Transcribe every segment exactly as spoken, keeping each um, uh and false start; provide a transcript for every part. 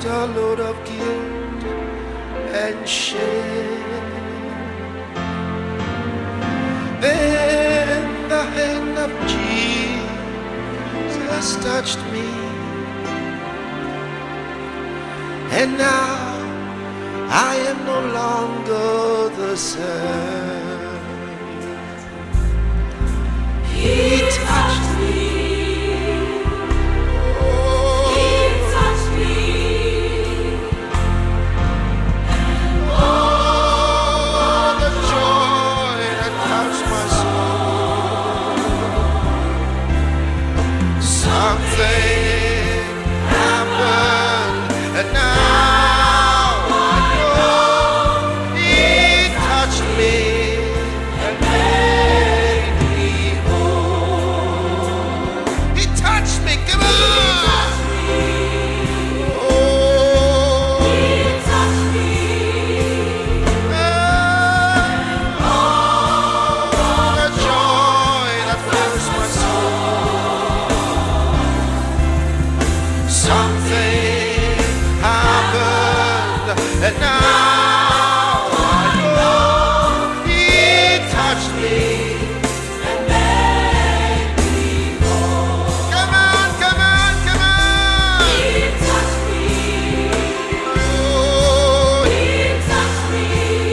a load of guilt and shame. Then the hand of Jesus touched me, and now I am no longer the same. He touched me. And now I know He touched me and made me whole. Come on, come on, come on. He touched me. Oh, He touched me.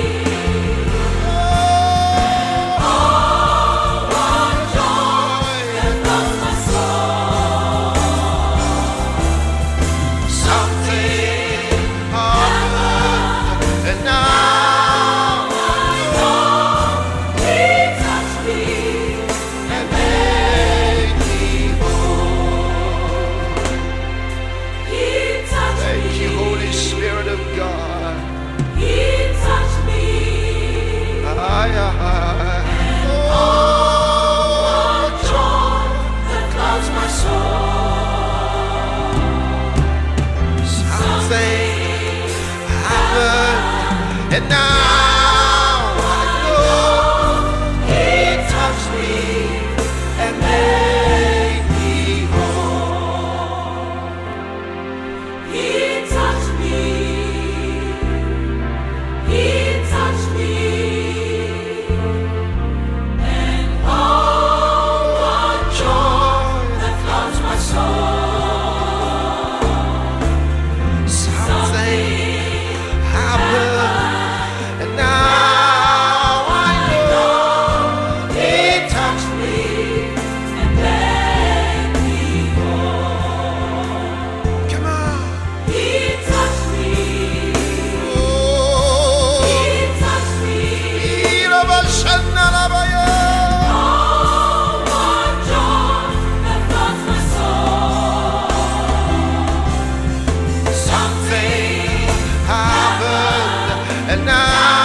Oh, what joy that fills my soul. Something. And now I know He touched me and made me whole. He touched me. Thank you, Holy Spirit of God. He touched me. Aye, aye. Oh, joy that clouds my soul. Something happened. And now I know He touched me and made me whole. He touched me. He touched me. And oh, what joy that floods my soul. Something happened. And now I know He touched me and made me whole. Come on. He touched me. Oh. He touched me. Oh, what joy that floods my soul. Something happened, and now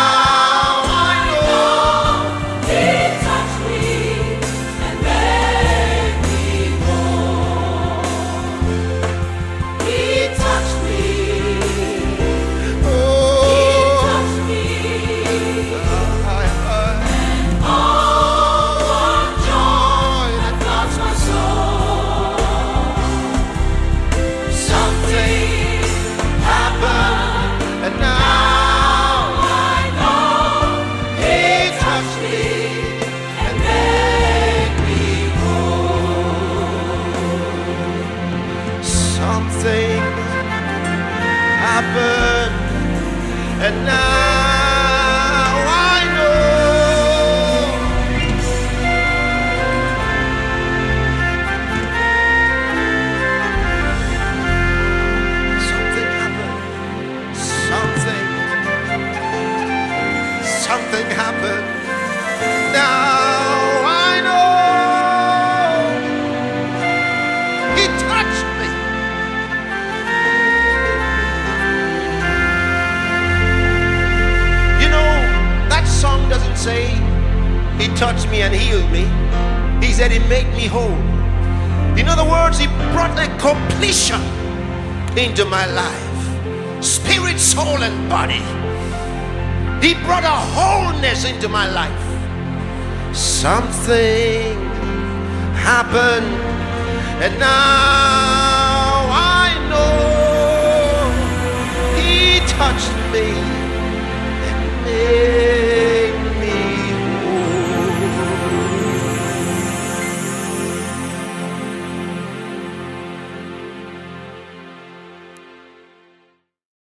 something happened, and now I know. Something happened. Something. Something happened. Now I know. He touched me. Doesn't say He touched me and healed me. He said He made me whole. In other words, He brought a completion into my life, spirit, soul, and body. He brought a wholeness into my life. Something happened, and now I know touched me.